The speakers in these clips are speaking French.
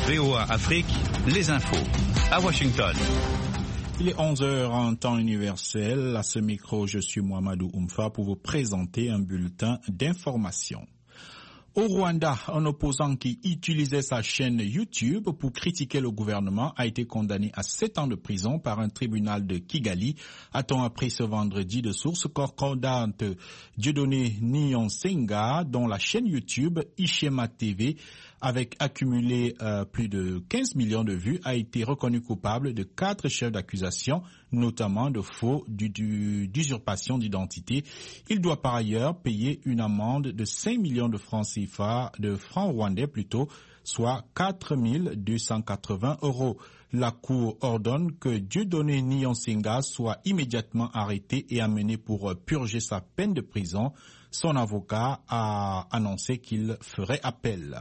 VOA Afrique, les infos. À Washington. Il est 11h en temps universel. À ce micro, je suis Mohamedou Oumfa pour vous présenter un bulletin d'information. Au Rwanda, un opposant qui utilisait sa chaîne YouTube pour critiquer le gouvernement a été condamné à 7 ans de prison par un tribunal de Kigali, a-t-on appris ce vendredi de sources concordantes. Dieudonné Niyonsenga, dont la chaîne YouTube Ishema TV, avec accumulé plus de 15 millions de vues, a été reconnu coupable de 4 chefs d'accusation, notamment de faux, d'usurpation d'identité. Il doit par ailleurs payer une amende de 5 millions de francs CFA, de francs rwandais plutôt, soit 4 280 €. La Cour ordonne que Dieudonné Niyonsenga soit immédiatement arrêté et amené pour purger sa peine de prison. Son avocat a annoncé qu'il ferait appel.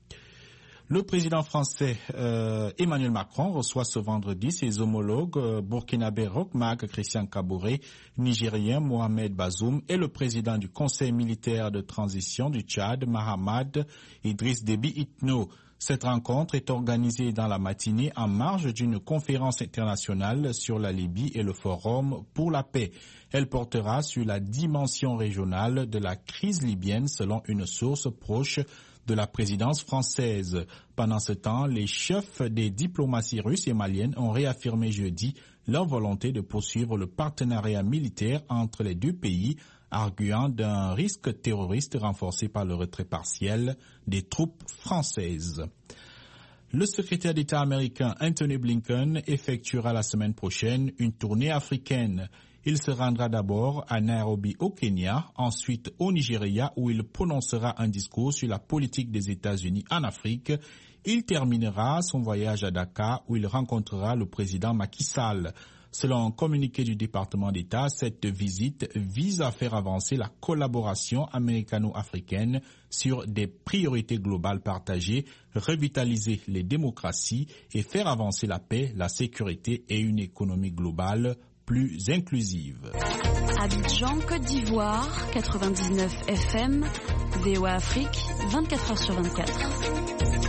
Le président français Emmanuel Macron reçoit ce vendredi ses homologues burkinabé Roch Marc Christian Kaboré, nigérien Mohamed Bazoum et le président du Conseil militaire de transition du Tchad, Mahamad Idriss Déby Itno. Cette rencontre est organisée dans la matinée en marge d'une conférence internationale sur la Libye et le Forum pour la paix. Elle portera sur la dimension régionale de la crise libyenne selon une source proche de la présidence française. Pendant ce temps, les chefs des diplomaties russes et maliennes ont réaffirmé jeudi leur volonté de poursuivre le partenariat militaire entre les deux pays, arguant d'un risque terroriste renforcé par le retrait partiel des troupes françaises. Le secrétaire d'État américain Anthony Blinken effectuera la semaine prochaine une tournée africaine. Il se rendra d'abord à Nairobi au Kenya, ensuite au Nigeria où il prononcera un discours sur la politique des États-Unis en Afrique. Il terminera son voyage à Dakar où il rencontrera le président Macky Sall. Selon un communiqué du département d'État, cette visite vise à faire avancer la collaboration américano-africaine sur des priorités globales partagées, revitaliser les démocraties et faire avancer la paix, la sécurité et une économie globale plus inclusive. Abidjan, Côte d'Ivoire, 99 FM, VOA Afrique, 24h sur 24.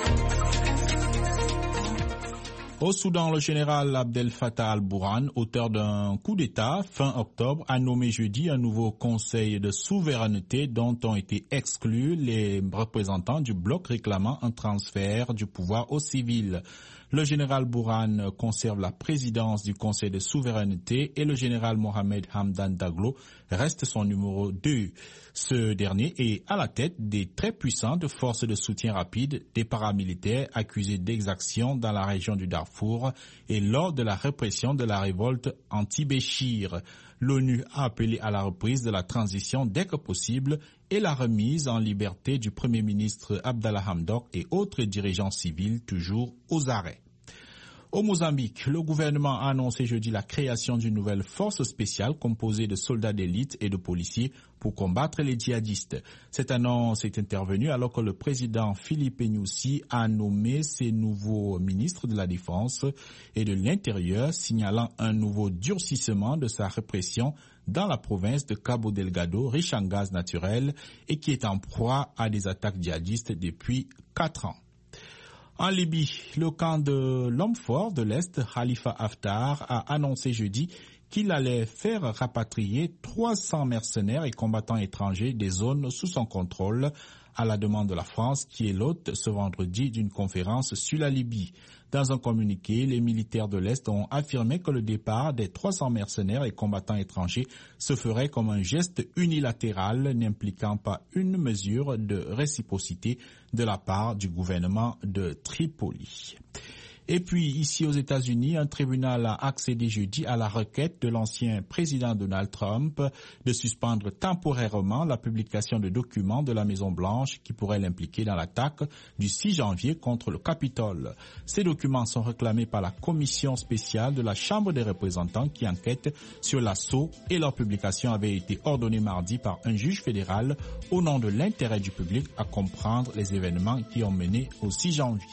Au Soudan, le général Abdel Fattah al-Burhan, auteur d'un coup d'État fin octobre, a nommé jeudi un nouveau conseil de souveraineté dont ont été exclus les représentants du bloc réclamant un transfert du pouvoir aux civils. Le général Burhan conserve la présidence du Conseil de souveraineté et le général Mohamed Hamdan Daglo reste son numéro 2. Ce dernier est à la tête des très puissantes forces de soutien rapide des paramilitaires accusés d'exactions dans la région du Darfour et lors de la répression de la révolte anti-Béchir. L'ONU a appelé à la reprise de la transition dès que possible et la remise en liberté du Premier ministre Abdallah Hamdok et autres dirigeants civils toujours aux arrêts. Au Mozambique, le gouvernement a annoncé jeudi la création d'une nouvelle force spéciale composée de soldats d'élite et de policiers pour combattre les djihadistes. Cette annonce est intervenue alors que le président Philippe Nyusi a nommé ses nouveaux ministres de la Défense et de l'Intérieur, signalant un nouveau durcissement de sa répression dans la province de Cabo Delgado, riche en gaz naturel et qui est en proie à des attaques djihadistes depuis 4 ans. En Libye, le camp de l'homme fort de l'Est, Khalifa Haftar, a annoncé jeudi qu'il allait faire rapatrier 300 mercenaires et combattants étrangers des zones sous son contrôle à la demande de la France, qui est l'hôte ce vendredi d'une conférence sur la Libye. Dans un communiqué, les militaires de l'Est ont affirmé que le départ des 300 mercenaires et combattants étrangers se ferait comme un geste unilatéral n'impliquant pas une mesure de réciprocité de la part du gouvernement de Tripoli. Et puis, ici aux États-Unis, un tribunal a accédé jeudi à la requête de l'ancien président Donald Trump de suspendre temporairement la publication de documents de la Maison-Blanche qui pourraient l'impliquer dans l'attaque du 6 janvier contre le Capitole. Ces documents sont réclamés par la commission spéciale de la Chambre des représentants qui enquête sur l'assaut et leur publication avait été ordonnée mardi par un juge fédéral au nom de l'intérêt du public à comprendre les événements qui ont mené au 6 janvier.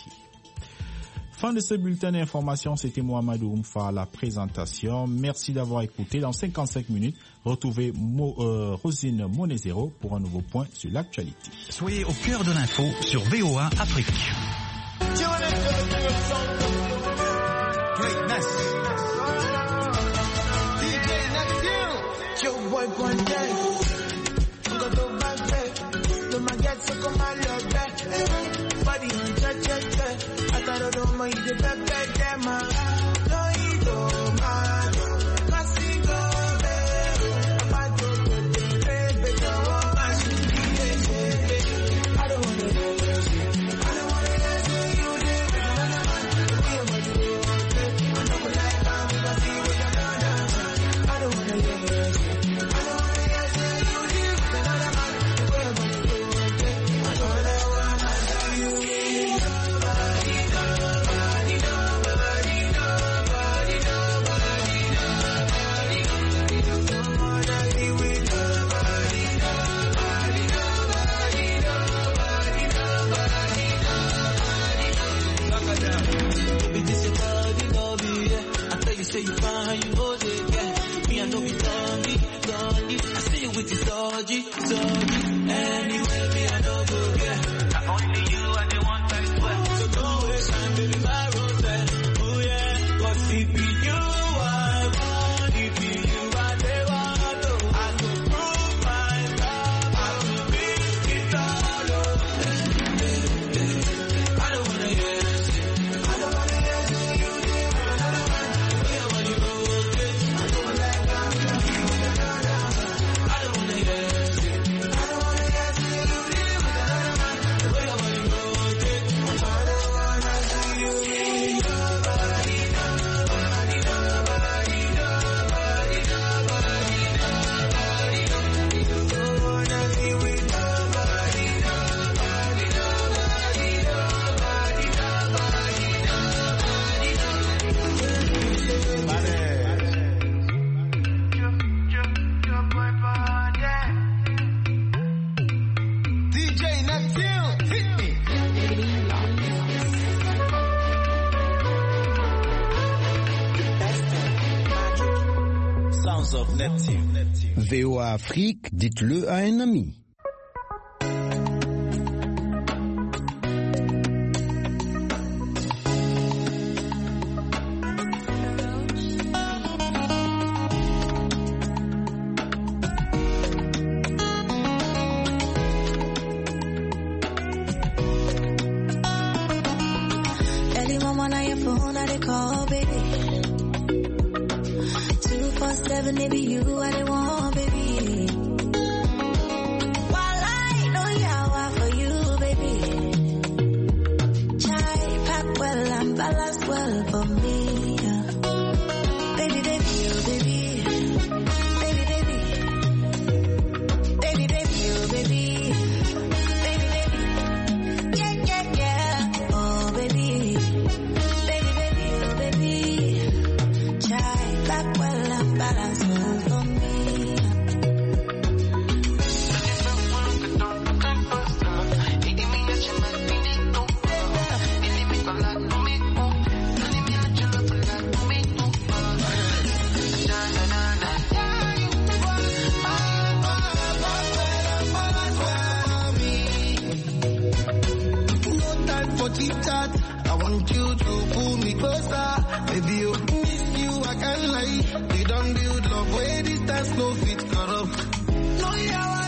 Fin de ce bulletin d'information, c'était Mohamedou Oumfa à la présentation. Merci d'avoir écouté. Dans 55 minutes, retrouvez Rosine Monezero pour un nouveau point sur l'actualité. Soyez au cœur de l'info sur VOA Afrique. boy one day. I'm gonna go back there. No my get so come my love back. Body on cha. I thought I don't mind the back there, man. No, you don't mind. Classico, I don't baby, I should be I don't wanna you say you fine, you hold it, yeah. Me, I know be doggy. I see you with the dodgy. Anyway, me, I know go, yeah. Not only you, I the one that's well. So don't waste time, baby, my rose, oh yeah. Cause if be you, I want, if be you, I they want, oh. I can prove my love, I will be it all, oh. I don't wanna hear this. I don't wanna hear this. VOA Afrique, dites-le à un ami. Early mama, now your phone, I they call, baby. 247, maybe you, I they want, baby. While I know yawa for you, baby. Chai pack well and balance well for me. Baby, baby, oh baby. Baby, baby. Baby, baby, oh baby. Baby, baby. Yeah. Oh baby. Baby, baby, oh baby. Chai pack well and balance well for me. I want you to pull me closer. Baby, you miss you, I can't lie. We don't build love where distance no fit cut off. No, yeah.